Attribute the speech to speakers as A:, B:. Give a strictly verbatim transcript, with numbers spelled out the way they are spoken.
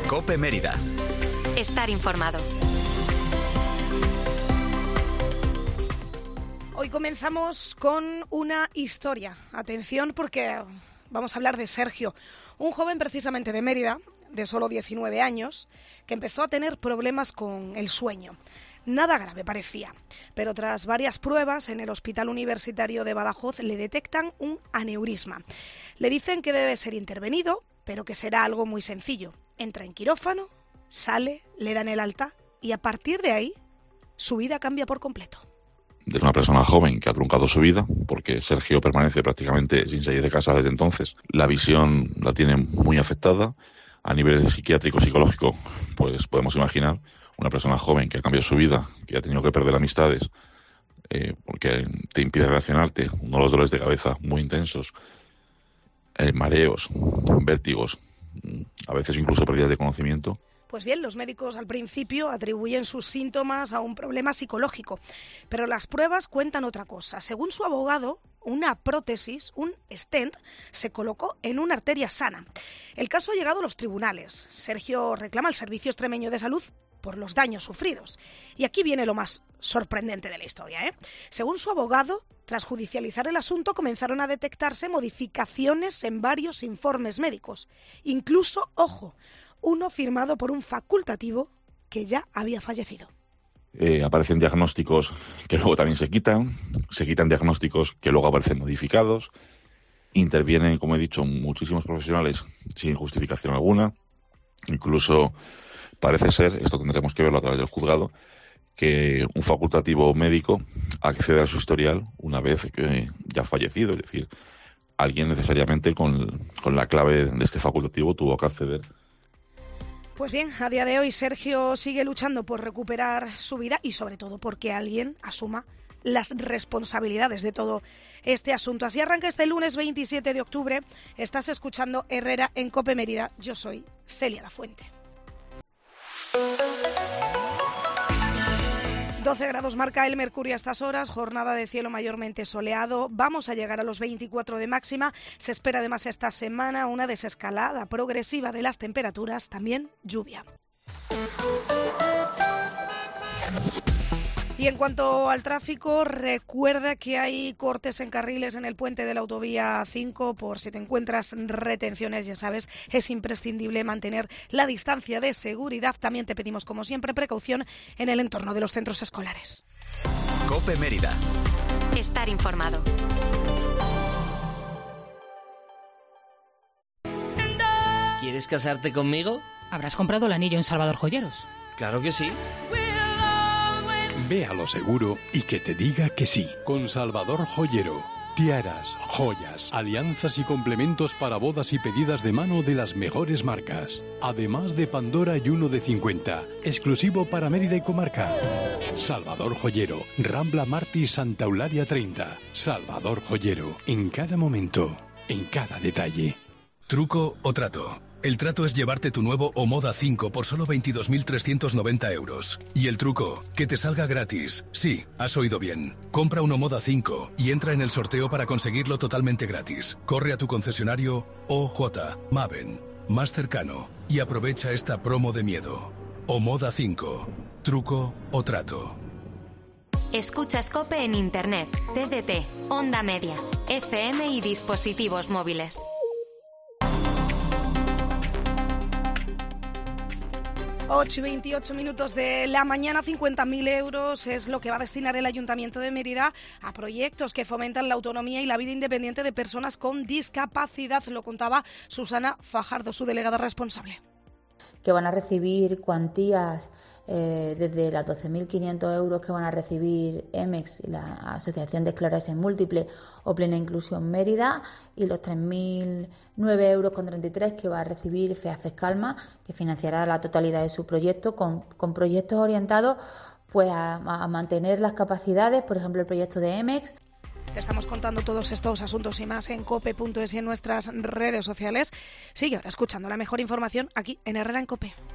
A: COPE Mérida.
B: Estar informado.
C: Hoy comenzamos con una historia. Atención, porque vamos a hablar de Sergio, un joven precisamente de Mérida, de solo diecinueve años, que empezó a tener problemas con el sueño. Nada grave parecía, pero tras varias pruebas en el Hospital Universitario de Badajoz le detectan un aneurisma. Le dicen que debe ser intervenido, pero que será algo muy sencillo. Entra en quirófano, sale, le dan el alta y a partir de ahí su vida cambia por completo.
D: Es una persona joven que ha truncado su vida, porque Sergio permanece prácticamente sin salir de casa desde entonces. La visión la tiene muy afectada. A nivel psiquiátrico, psicológico, pues podemos imaginar una persona joven que ha cambiado su vida, que ha tenido que perder amistades, eh, porque te impide relacionarte, unos dolores de cabeza muy intensos, eh, mareos, vértigos, a veces incluso pérdidas de conocimiento.
C: Pues bien, los médicos al principio atribuyen sus síntomas a un problema psicológico, pero las pruebas cuentan otra cosa. Según su abogado, una prótesis, un stent, se colocó en una arteria sana. El caso ha llegado a los tribunales. Sergio reclama al Servicio Extremeño de Salud por los daños sufridos. Y aquí viene lo más sorprendente de la historia, ¿eh? Según su abogado, tras judicializar el asunto, comenzaron a detectarse modificaciones en varios informes médicos. Incluso, ojo, uno firmado por un facultativo que ya había fallecido.
D: Eh, aparecen diagnósticos que luego también se quitan, se quitan diagnósticos que luego aparecen modificados, intervienen, como he dicho, muchísimos profesionales sin justificación alguna, incluso parece ser, esto tendremos que verlo a través del juzgado, que un facultativo médico accede a su historial una vez que ya ha fallecido, es decir, alguien necesariamente con, con la clave de este facultativo tuvo que acceder.
C: Pues bien, a día de hoy Sergio sigue luchando por recuperar su vida y sobre todo porque alguien asuma las responsabilidades de todo este asunto. Así arranca este lunes veintisiete de octubre. Estás escuchando Herrera en COPE Mérida. Yo soy Celia Lafuente. doce grados marca el mercurio a estas horas, jornada de cielo mayormente soleado, vamos a llegar a los veinticuatro de máxima, se espera además esta semana una desescalada progresiva de las temperaturas, también lluvia. Y en cuanto al tráfico, recuerda que hay cortes en carriles en el puente de la autovía cinco, por si te encuentras retenciones, ya sabes, es imprescindible mantener la distancia de seguridad. También te pedimos, como siempre, precaución en el entorno de los centros escolares.
A: COPE Mérida.
B: Estar informado.
E: ¿Quieres casarte conmigo?
F: ¿Habrás comprado el anillo en Salvador Joyeros?
E: Claro que sí.
G: Ve a lo seguro y que te diga que sí. Con Salvador Joyero. Tiaras, joyas, alianzas y complementos para bodas y pedidas de mano de las mejores marcas. Además de Pandora y uno de cincuenta. Exclusivo para Mérida y comarca. Salvador Joyero. Rambla Martí, Santa Eulalia treinta. Salvador Joyero. En cada momento, en cada detalle.
H: ¿Truco o trato? El trato es llevarte tu nuevo Omoda cinco por solo veintidós mil trescientos noventa euros. Y el truco, que te salga gratis. Sí, has oído bien. Compra un Omoda cinco y entra en el sorteo para conseguirlo totalmente gratis. Corre a tu concesionario O J Maven más cercano y aprovecha esta promo de miedo. Omoda cinco. ¿Truco o trato?
B: Escuchas COPE en Internet, T D T, Onda Media, F M y dispositivos móviles.
C: ocho y veintiocho minutos de la mañana, cincuenta mil euros es lo que va a destinar el Ayuntamiento de Mérida a proyectos que fomentan la autonomía y la vida independiente de personas con discapacidad. Lo contaba Susana Fajardo, su delegada responsable.
I: Que van a recibir cuantías eh, desde las doce mil quinientos euros que van a recibir E M E X, la Asociación de Esclerosis Múltiple o Plena Inclusión Mérida, y los tres mil nueve euros con treinta y tres que va a recibir FEAFES Calma, que financiará la totalidad de su proyecto con, con proyectos orientados pues a, a mantener las capacidades, por ejemplo el proyecto de E M E X.
C: Te estamos contando todos estos asuntos y más en cope punto es y en nuestras redes sociales. Sigue ahora escuchando la mejor información aquí en Herrera en COPE.